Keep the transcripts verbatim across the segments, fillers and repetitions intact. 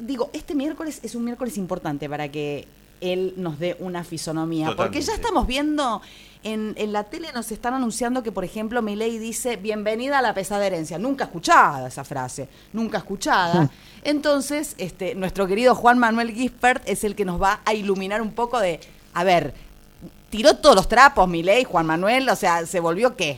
digo, este miércoles es un miércoles importante para que él nos dé una fisonomía. Totalmente. Porque ya estamos viendo, en, en la tele nos están anunciando que, por ejemplo, Milei dice, bienvenida a la pesada herencia. Nunca escuchada esa frase, nunca escuchada. Entonces, este, nuestro querido Juan Manuel Gispert es el que nos va a iluminar un poco de, a ver, tiró todos los trapos Milei, Juan Manuel, o sea, ¿se volvió qué?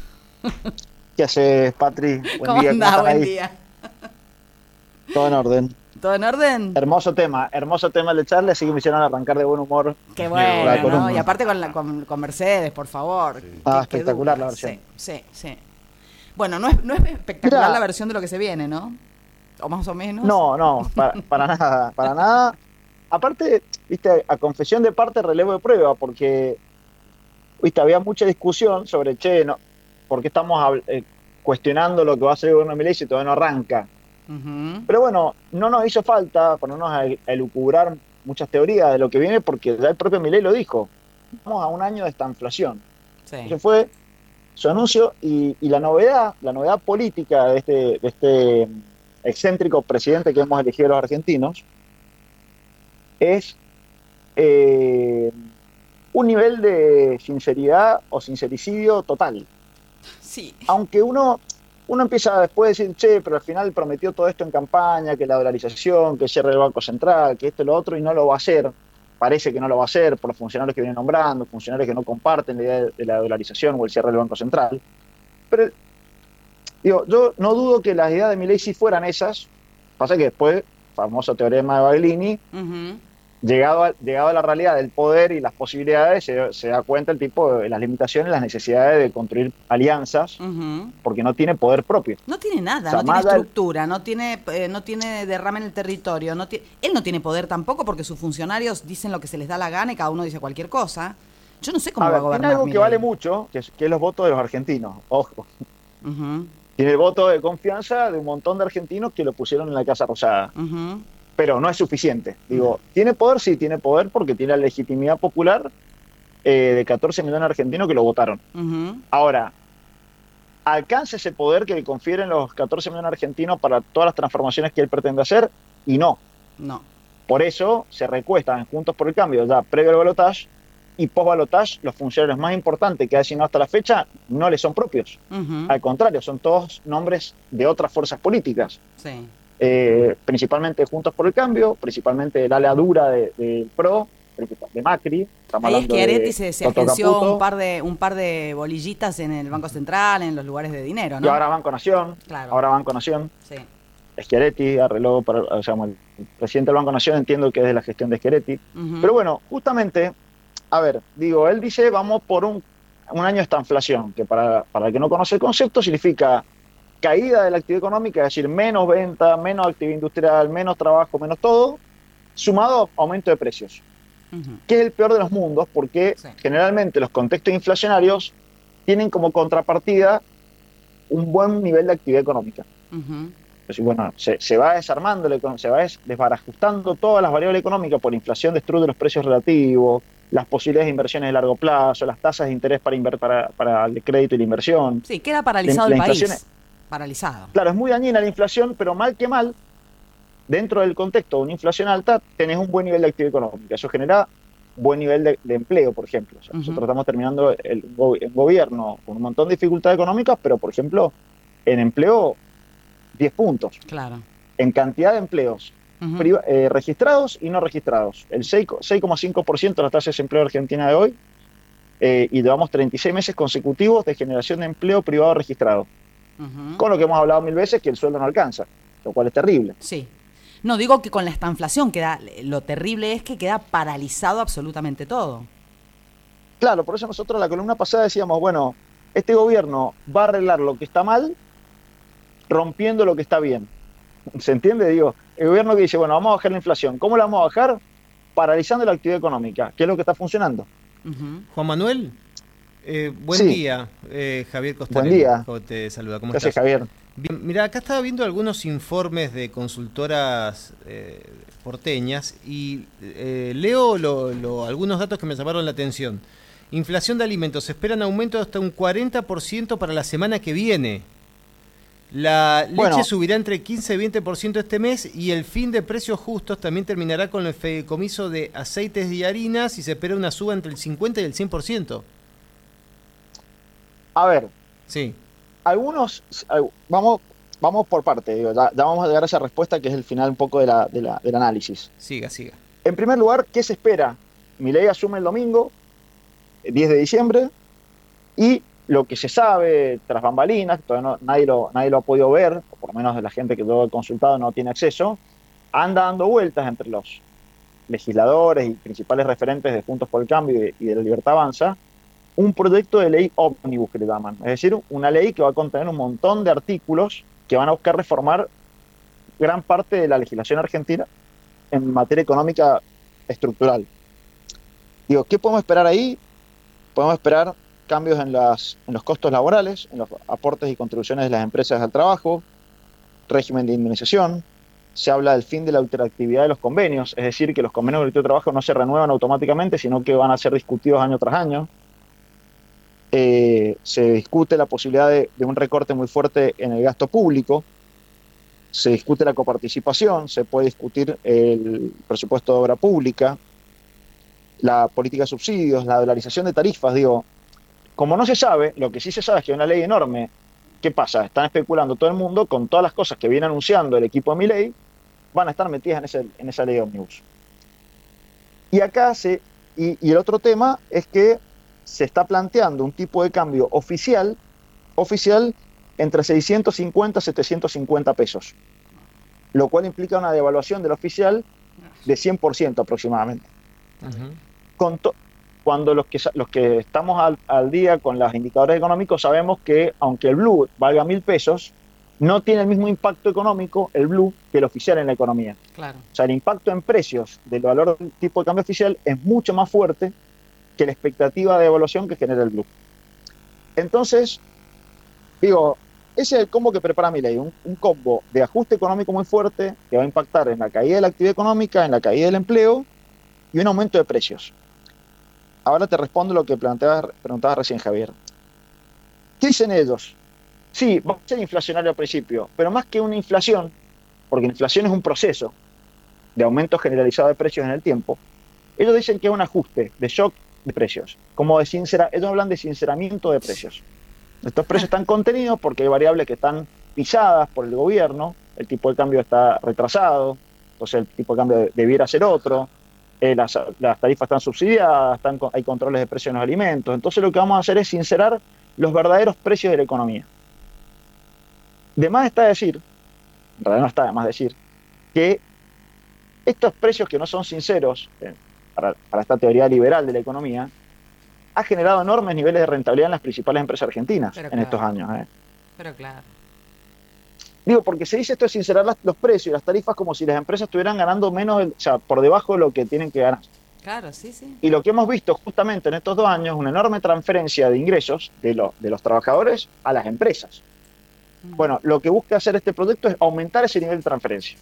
¿Qué haces, Patri? Buen ¿Cómo día, andás? ¿cómo Buen están ahí? día. Todo en orden. ¿Todo en orden? Hermoso tema, hermoso tema de echarle, así que me hicieron arrancar de buen humor. Qué La bueno, ¿no? columna. Y aparte con, la, con, con Mercedes, por favor. Sí. Ah, Qué- qué espectacular dupla. la versión. Sí, sí, sí. Bueno, no es, no es espectacular Mirá. la versión de lo que se viene, ¿no? O más o menos. No, no, para, para nada, para nada. Aparte, viste, a confesión de parte, relevo de prueba, porque, viste, había mucha discusión sobre, che, no, ¿por qué estamos habl- eh, cuestionando lo que va a hacer el gobierno de Milei si todavía no arranca? Ujú. Pero bueno, no nos hizo falta ponernos a, a elucubrar muchas teorías de lo que viene, porque ya el propio Milei lo dijo. Vamos a un año de esta inflación. Sí. Ese fue su anuncio y, y la novedad, la novedad política de este, de este excéntrico presidente que hemos elegido los argentinos es eh, un nivel de sinceridad o sincericidio total. Sí. Aunque uno, uno empieza después a decir, che, pero al final prometió todo esto en campaña, que la dolarización, que cierre el Banco Central, que esto y lo otro, y no lo va a hacer. Parece que no lo va a hacer por los funcionarios que vienen nombrando, funcionarios que no comparten la idea de la dolarización o el cierre del Banco Central. Pero, digo, yo no dudo que las ideas de Milei sí fueran esas. Pasa que después, famoso teorema de Baglini, Ujú. llegado a, llegado a la realidad del poder y las posibilidades, se, se da cuenta el tipo de las limitaciones, las necesidades de construir alianzas, Ujú. porque no tiene poder propio. No tiene nada, O sea, no tiene más allá del- estructura, no tiene, eh, no tiene derrame en el territorio. No ti- él no tiene poder tampoco porque sus funcionarios dicen lo que se les da la gana y cada uno dice cualquier cosa. Yo no sé cómo A va a ver, tiene gobernar algo que Milei. vale mucho, que es, que es los votos de los argentinos. Ojo, Ujú, tiene el voto de confianza de un montón de argentinos que lo pusieron en la Casa Rosada. ujú. Pero no es suficiente. Digo, ¿tiene poder? Sí, tiene poder porque tiene la legitimidad popular eh, de catorce millones de argentinos que lo votaron. Ujú. Ahora, ¿alcanza ese poder que le confieren los catorce millones de argentinos para todas las transformaciones que él pretende hacer? Y no. No. Por eso se recuestan Juntos por el Cambio ya previo al balotaje y post balotaje los funcionarios más importantes que ha designado hasta la fecha no le son propios. Ujú. Al contrario, son todos nombres de otras fuerzas políticas. Sí. Eh, principalmente Juntos por el Cambio, principalmente del ala dura del de PRO, de Macri. Estamos Ahí hablando de Schiaretti se, se Toto agenció Caputo, un par de un par de bolillitas en el Banco Central, en los lugares de dinero, ¿no? y ahora Banco Nación, Claro. ahora Banco Nación. Sí. Schiaretti arregló, para, o sea, el presidente del Banco Nación, entiendo que es de la gestión de Schiaretti. Ujú. Pero bueno, justamente, a ver, digo, él dice, vamos por un, un año de esta inflación, que para, para el que no conoce el concepto significa caída de la actividad económica, es decir, menos venta, menos actividad industrial, menos trabajo, menos todo, sumado a aumento de precios, Ujú. que es el peor de los mundos, porque Sí. generalmente los contextos inflacionarios tienen como contrapartida un buen nivel de actividad económica. Ujú. Entonces, bueno, se, se va desarmando, la econom- se va des- desbarajustando todas las variables económicas por inflación, destruye los precios relativos, las posibilidades de inversiones de largo plazo, las tasas de interés para, inver- para, para el crédito y la inversión. Sí, queda paralizado La- el la país. inflación es- Paralizado. Claro, es muy dañina la inflación, pero mal que mal, dentro del contexto de una inflación alta, tenés un buen nivel de actividad económica. Eso genera buen nivel de, de empleo, por ejemplo. O sea, Ujú. Nosotros estamos terminando el, go- el gobierno con un montón de dificultades económicas, pero, por ejemplo, en empleo, diez puntos. Claro. En cantidad de empleos, Ujú. priva- eh, registrados y no registrados. El seis coma cinco por ciento de la tasa de desempleo argentina de hoy, eh, y llevamos treinta y seis meses consecutivos de generación de empleo privado registrado. Ujú. Con lo que hemos hablado mil veces, que el sueldo no alcanza, lo cual es terrible. Sí. No, digo que con la estanflación queda, lo terrible es que queda paralizado absolutamente todo. Claro, por eso nosotros en la columna pasada decíamos, bueno, este gobierno va a arreglar lo que está mal, rompiendo lo que está bien. ¿Se entiende? Digo, el gobierno que dice, bueno, vamos a bajar la inflación. ¿Cómo la vamos a bajar? Paralizando la actividad económica, que es lo que está funcionando. Ujú. Juan Manuel, eh, buen Sí. día. Eh, Javier Costarelli Buen día. ¿cómo te saluda? ¿Cómo Gracias, estás? Javier. Bien, mira, acá estaba viendo algunos informes de consultoras eh, porteñas y eh, leo lo- lo- algunos datos que me llamaron la atención. Inflación de alimentos, se esperan aumento de hasta un cuarenta por ciento para la semana que viene. La leche Bueno. subirá entre quince y veinte por ciento este mes y el fin de precios justos también terminará con el fideicomiso de aceites y harinas y se espera una suba entre el cincuenta y el cien por ciento. A ver, Sí, algunos, al- vamos, vamos por parte, digo, ya, ya vamos a llegar a esa respuesta que es el final un poco de la, de la- del análisis. siga, siga. En primer lugar, ¿qué se espera? Milei asume el domingo, eh, diez de diciembre, y lo que se sabe tras bambalinas, todavía no- nadie, lo, nadie lo ha podido ver, o por lo menos la gente que yo he consultado no tiene acceso, anda dando vueltas entre los legisladores y principales referentes de Juntos por el Cambio y, y de la Libertad Avanza, un proyecto de ley ómnibus que le llaman, es decir, una ley que va a contener un montón de artículos que van a buscar reformar gran parte de la legislación argentina en materia económica estructural. Digo, ¿qué podemos esperar ahí? Podemos esperar cambios en, las, en los costos laborales, en los aportes y contribuciones de las empresas al trabajo, régimen de indemnización. Se habla del fin de la ultraactividad de los convenios, es decir, que los convenios de trabajo no se renuevan automáticamente, sino que van a ser discutidos año tras año. Eh, se discute la posibilidad de, de un recorte muy fuerte en el gasto público, se discute la coparticipación, se puede discutir el presupuesto de obra pública, la política de subsidios, la dolarización de tarifas. Digo, como no se sabe, lo que sí se sabe es que hay una ley enorme. ¿Qué pasa? Están especulando todo el mundo con todas las cosas que viene anunciando el equipo de Milei, van a estar metidas en, ese, en esa ley ómnibus. Y acá se, y, y el otro tema es que se está planteando un tipo de cambio oficial, oficial entre seiscientos cincuenta y setecientos cincuenta pesos, lo cual implica una devaluación del oficial de cien por ciento aproximadamente. Uh-huh. Con to- cuando los que, los que estamos al, al día con los indicadores económicos sabemos que aunque el blue valga mil pesos, no tiene el mismo impacto económico el blue que el oficial en la economía. Claro. O sea, el impacto en precios del valor del tipo de cambio oficial es mucho más fuerte que la expectativa de evaluación que genera el blue. Entonces, digo, ese es el combo que prepara Milei, un, un combo de ajuste económico muy fuerte que va a impactar en la caída de la actividad económica, en la caída del empleo y un aumento de precios. Ahora te respondo lo que planteabas, preguntabas recién, Javier. ¿Qué dicen ellos? Sí, va a ser inflacionario al principio, pero más que una inflación, porque inflación es un proceso de aumento generalizado de precios en el tiempo, ellos dicen que es un ajuste de shock de precios, como de sincera, ellos hablan de sinceramiento de precios. Estos precios están contenidos porque hay variables que están pisadas por el gobierno, el tipo de cambio está retrasado, entonces el tipo de cambio debiera ser otro, eh, las, las tarifas están subsidiadas, están, hay controles de precios en los alimentos, entonces lo que vamos a hacer es sincerar los verdaderos precios de la economía. De más está decir, en realidad no está de más decir, que estos precios que no son sinceros, eh, para, para esta teoría liberal de la economía, ha generado enormes niveles de rentabilidad en las principales empresas argentinas Pero en claro. estos años. Eh. Pero claro. Digo, porque se dice esto de sincerar las, los precios y las tarifas como si las empresas estuvieran ganando menos, o sea, por debajo de lo que tienen que ganar. Claro, sí, sí. Y lo que hemos visto justamente en estos dos años, una enorme transferencia de ingresos de, lo, de los trabajadores a las empresas. Mm. Bueno, lo que busca hacer este proyecto es aumentar ese nivel de transferencia.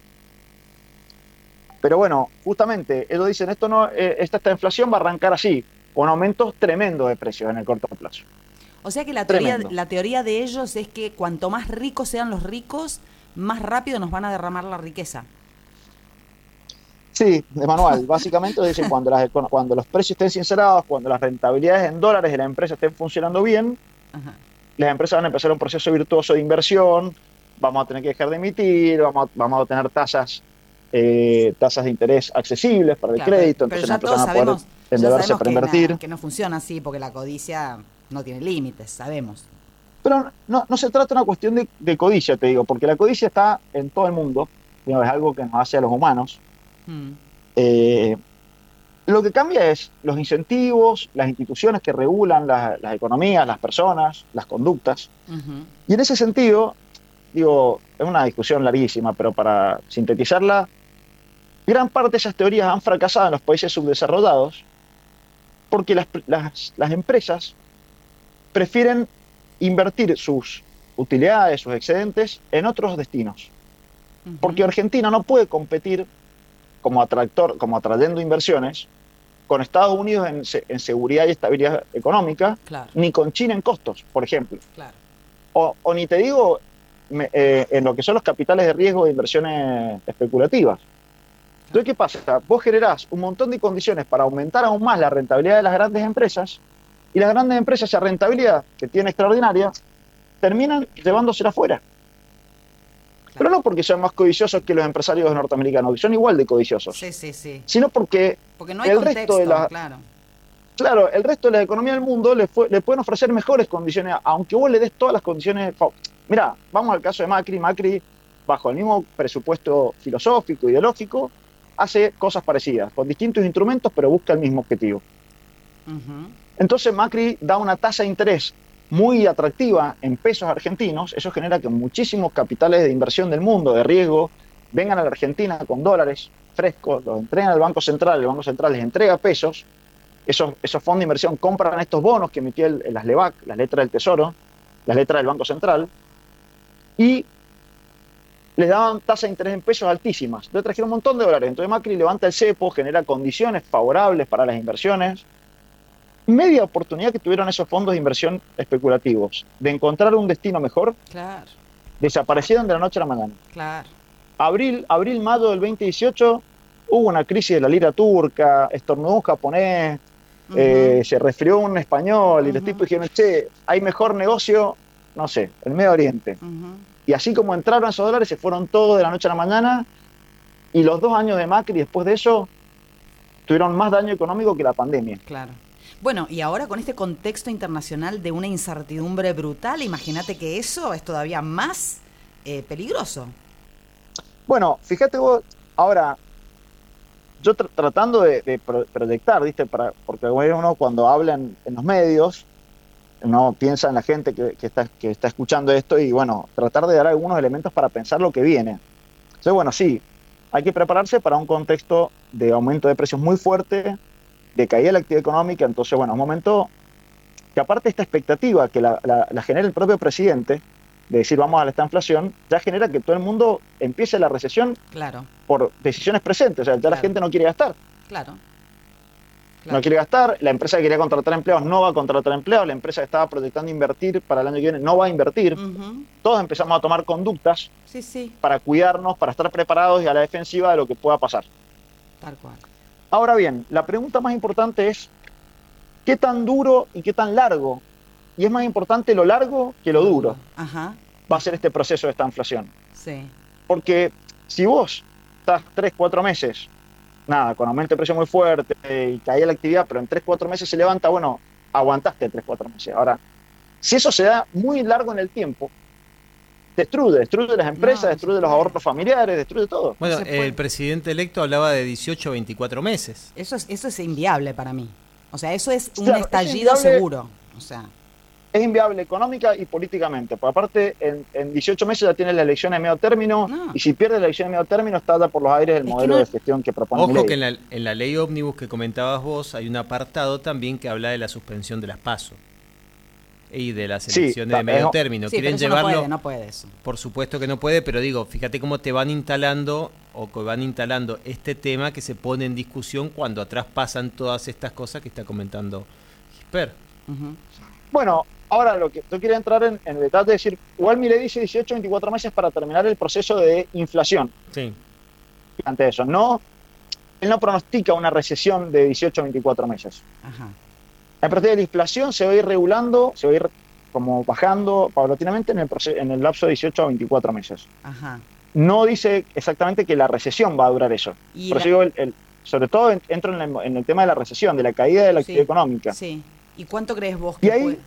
Pero bueno, justamente, ellos dicen, esto no, eh, esta, esta inflación va a arrancar así, con aumentos tremendos de precios en el corto plazo. O sea que la teoría, Tremendo. la teoría de ellos es que cuanto más ricos sean los ricos, más rápido nos van a derramar la riqueza. Sí, de manual. Básicamente dicen, cuando, las, cuando los precios estén sincerados, cuando las rentabilidades en dólares de la empresa estén funcionando bien, Ajá. las empresas van a empezar un proceso virtuoso de inversión, vamos a tener que dejar de emitir, vamos a, vamos a tener tasas, eh, tasas de interés accesibles para el Claro, crédito, pero entonces ya las todos empresas van a poder sabemos, ya endeudarse sabemos para que, invertir. na- que no funciona así, porque la codicia no tiene límites, sabemos. Pero no, no se trata de una cuestión de, de codicia, te digo, porque la codicia está en todo el mundo, digamos, es algo que nos hace a los humanos. Mm. Eh, lo que cambia es los incentivos, las instituciones que regulan la- las economías, las personas, las conductas. Ujú. Y en ese sentido, digo, es una discusión larguísima, pero para sintetizarla, gran parte de esas teorías han fracasado en los países subdesarrollados porque las, las, las empresas prefieren invertir sus utilidades, sus excedentes en otros destinos. Ujú. Porque Argentina no puede competir como atractor, como atrayendo inversiones con Estados Unidos en, se- en seguridad y estabilidad económica, Claro, ni con China en costos, por ejemplo. claro. O, o ni te digo me, eh, en lo que son los capitales de riesgo de inversiones especulativas. Entonces, ¿qué pasa? Vos generás un montón de condiciones para aumentar aún más la rentabilidad de las grandes empresas, y las grandes empresas, esa rentabilidad que tienen extraordinaria, terminan llevándosela afuera. Pero no porque sean más codiciosos que los empresarios norteamericanos, que son igual de codiciosos. Sí, sí, sí. Sino porque, porque no hay el contexto, resto de la, claro. Claro, el resto de la economía del mundo le, fue, le pueden ofrecer mejores condiciones, aunque vos le des todas las condiciones. Mirá, vamos al caso de Macri. Macri, bajo el mismo presupuesto filosófico, ideológico, hace cosas parecidas, con distintos instrumentos, pero busca el mismo objetivo. Uh-huh. Entonces Macri da una tasa de interés muy atractiva en pesos argentinos. Eso genera que muchísimos capitales de inversión del mundo, de riesgo, vengan a la Argentina con dólares frescos, los entregan al Banco Central, el Banco Central les entrega pesos, esos, esos fondos de inversión compran estos bonos que emitía el, las LEBAC, las letras del Tesoro, las letras del Banco Central, y les daban tasas de interés en pesos altísimas. Entonces trajeron un montón de dólares. Entonces Macri levanta el cepo, genera condiciones favorables para las inversiones. Media oportunidad que tuvieron esos fondos de inversión especulativos de encontrar un destino mejor, claro, desaparecieron de la noche a la mañana. Claro. Abril, abril, mayo del veinte dieciocho hubo una crisis de la lira turca, estornudó un japonés, uh-huh. eh, se resfrió un español, uh-huh. y los tipos dijeron, che, hay mejor negocio, no sé, el Medio Oriente. Uh-huh. Y así como entraron esos dólares, se fueron todos de la noche a la mañana, y los dos años de Macri después de eso tuvieron más daño económico que la pandemia. Claro. Bueno, y ahora con este contexto internacional de una incertidumbre brutal, imagínate que eso es todavía más eh, peligroso. Bueno, fíjate vos, ahora, yo tr- tratando de, de pro- proyectar, ¿viste? Para, porque uno cuando habla en, en los medios, uno piensa en la gente que, que, está, que está escuchando esto y, bueno, tratar de dar algunos elementos para pensar lo que viene. Entonces, bueno, sí, hay que prepararse para un contexto de aumento de precios muy fuerte, de caída de la actividad económica. Entonces, bueno, un momento que aparte de esta expectativa que la, la, la genera el propio presidente, de decir vamos a esta inflación, ya genera que todo el mundo empiece la recesión, claro, por decisiones presentes. O sea, ya claro. la gente no quiere gastar. Claro. Claro. No quiere gastar, la empresa que quería contratar empleados no va a contratar empleados, la empresa que estaba proyectando invertir para el año que viene no va a invertir. Uh-huh. Todos empezamos a tomar conductas sí, sí. para cuidarnos, para estar preparados y a la defensiva de lo que pueda pasar. Tal cual. Ahora bien, la pregunta más importante es ¿qué tan duro y qué tan largo? Y es más importante lo largo que lo duro. Ajá. Va a ser este proceso de esta inflación. Sí. Porque si vos estás tres, cuatro meses, nada, con aumento de precio muy fuerte y cae la actividad, pero en tres, cuatro meses se levanta, bueno, aguantaste tres, cuatro meses. Ahora, si eso se da muy largo en el tiempo, destruye, destruye las empresas, no, destruye los ahorros familiares, destruye todo. Bueno, no el presidente electo hablaba de dieciocho a veinticuatro meses. Eso es, eso es inviable para mí. O sea, eso es un claro, estallido es inviable, seguro. O sea, es inviable económica y políticamente. Por aparte, en, en dieciocho meses ya tiene la elección de medio término, no. y si pierde la elección de medio término está ya por los aires el es modelo no, de gestión que propone. Ojo ley. que en la, en la ley ómnibus que comentabas vos hay un apartado también que habla de la suspensión de las PASO y de las elecciones sí, de medio término. Sí, Quieren pero eso llevarlo. No puede, no puede eso. Por supuesto que no puede, pero digo, fíjate cómo te van instalando o que van instalando este tema que se pone en discusión cuando atrás pasan todas estas cosas que está comentando Gisper. Uh-huh. Bueno, ahora lo que yo quería entrar en, en el detalle de decir, igual Milei dice dieciocho a veinticuatro meses para terminar el proceso de inflación. Sí. Ante eso, no, él no pronostica una recesión de dieciocho a veinticuatro meses. Ajá. A partir de la inflación se va a ir regulando, se va a ir como bajando paulatinamente en el, proceso, en el lapso de dieciocho a veinticuatro meses. Ajá. No dice exactamente que la recesión va a durar eso. Y Por la... eso digo, el, el, sobre todo entro en el, en el tema de la recesión, de la caída de la sí, actividad económica. Sí. ¿Y cuánto crees vos que y ahí, puede?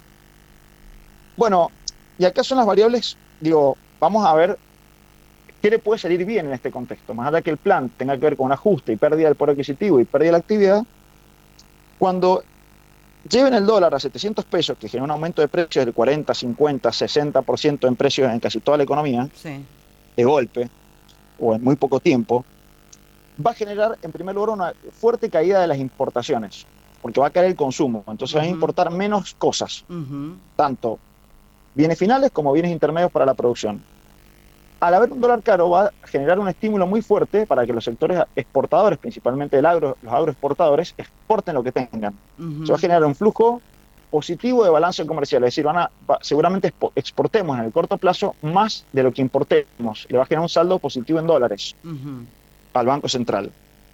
Bueno, y acá son las variables, digo, vamos a ver qué le puede salir bien en este contexto. Más allá que el plan tenga que ver con un ajuste y pérdida del poder adquisitivo y pérdida de la actividad, cuando lleven el dólar a setecientos pesos, que genera un aumento de precios del cuarenta, cincuenta, sesenta por ciento en precios en casi toda la economía, sí, de golpe, o en muy poco tiempo, va a generar, en primer lugar, una fuerte caída de las importaciones, porque va a caer el consumo. Entonces uh-huh. van a importar menos cosas, uh-huh. tanto bienes finales como bienes intermedios para la producción. Al haber un dólar caro, va a generar un estímulo muy fuerte para que los sectores exportadores, principalmente el agro, los agroexportadores, exporten lo que tengan. Uh-huh. Se va a generar un flujo positivo de balance comercial, es decir, van a, va, seguramente exportemos en el corto plazo más de lo que importemos, le va a generar un saldo positivo en dólares uh-huh. al Banco Central.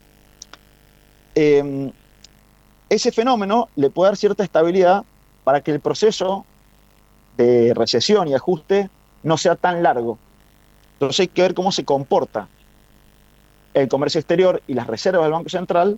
Eh, ese fenómeno le puede dar cierta estabilidad para que el proceso de recesión y ajuste no sea tan largo. Entonces hay que ver cómo se comporta el comercio exterior y las reservas del Banco Central,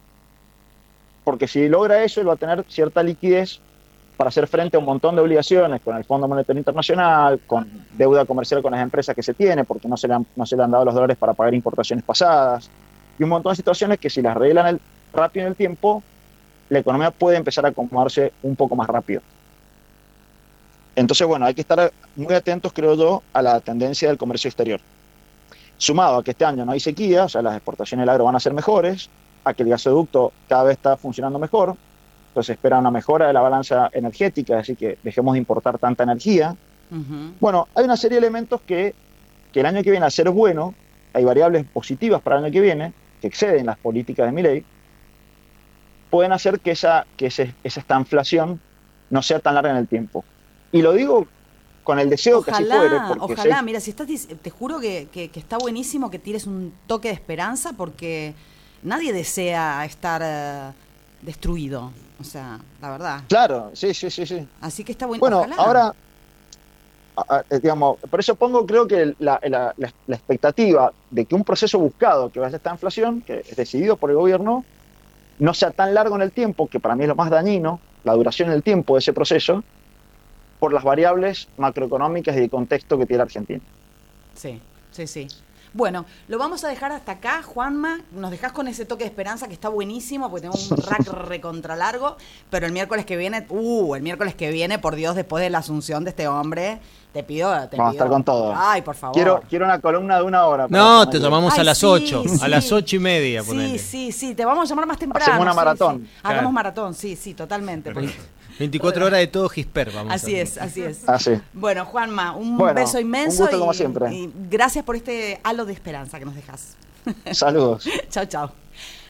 porque si logra eso, él va a tener cierta liquidez para hacer frente a un montón de obligaciones con el Fondo Monetario Internacional, con deuda comercial con las empresas que se tiene, porque no se le han, no se le han dado los dólares para pagar importaciones pasadas, y un montón de situaciones que si las arreglan el, rápido en el tiempo, la economía puede empezar a acomodarse un poco más rápido. Entonces, bueno, hay que estar muy atentos, creo yo, a la tendencia del comercio exterior. Sumado a que este año no hay sequía, o sea, las exportaciones del agro van a ser mejores, a que el gasoducto cada vez está funcionando mejor, entonces espera una mejora de la balanza energética, así que dejemos de importar tanta energía. Uh-huh. Bueno, hay una serie de elementos que, que el año que viene, al ser bueno, hay variables positivas para el año que viene, que exceden las políticas de Milei, pueden hacer que esa, que ese, esa esta inflación no sea tan larga en el tiempo. Y lo digo con el deseo ojalá, que así fuere. Porque ojalá, sé... mira, si estás, te juro que, que, que está buenísimo que tires un toque de esperanza, porque nadie desea estar uh, destruido, o sea, la verdad. Claro, sí, sí, sí, sí. Así que está bueno. Bueno, ojalá. ahora, a, a, digamos, por eso pongo, creo que la, la, la, la expectativa de que un proceso buscado, que va a ser esta inflación, que es decidido por el gobierno, no sea tan largo en el tiempo, que para mí es lo más dañino, la duración en el tiempo de ese proceso, por las variables macroeconómicas y de contexto que tiene Argentina. Sí, sí, sí. Bueno, lo vamos a dejar hasta acá, Juanma. Nos dejás con ese toque de esperanza que está buenísimo, porque tenemos un rack recontra largo, pero el miércoles que viene, uh, el miércoles que viene, por Dios, después de la asunción de este hombre, te pido, te vamos pido. a estar con todo. Ay, por favor. Quiero, quiero una columna de una hora. No, te llamamos Ay, a las sí, ocho, sí. a las ocho y media. Sí, ponele. sí, sí, te vamos a llamar más temprano. Hacemos una sí, maratón. Sí. Claro. Hagamos maratón, sí, sí, totalmente. Porque... veinticuatro horas de todo Gisper, vamos Así a es, así es. Así. Bueno, Juanma, un bueno, beso inmenso. Un gusto y, como siempre. Y gracias por este halo de esperanza que nos dejas. Saludos. Chao, chao.